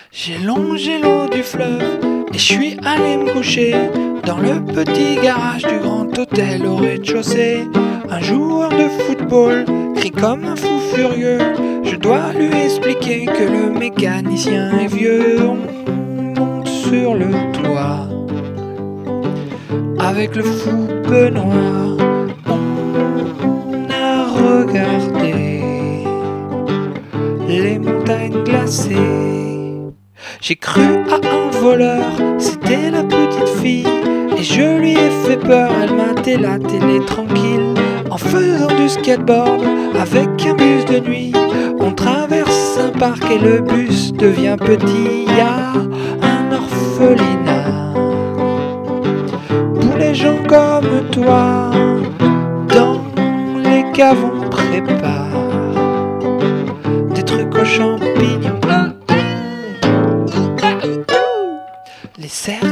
J'ai longé l'eau du fleuve et je suis allé me coucher dans le petit garage du grand hôtel au rez-de-chaussée. Un joueur de football crie comme un fou furieux. Je dois lui expliquer que le mécanicien est vieux. On monte sur le toit avec le fou Benoît. On a regardé les montagnes glacées. J'ai cru à un voleur, c'était la petite fille, et je lui ai fait peur, elle matait la télé tranquille. En faisant du skateboard avec un bus de nuit, on traverse un parc et le bus devient petit. Y a un orphelinat pour les gens comme toi. Dans les caves on prépare des trucs aux champignons. Les cerfs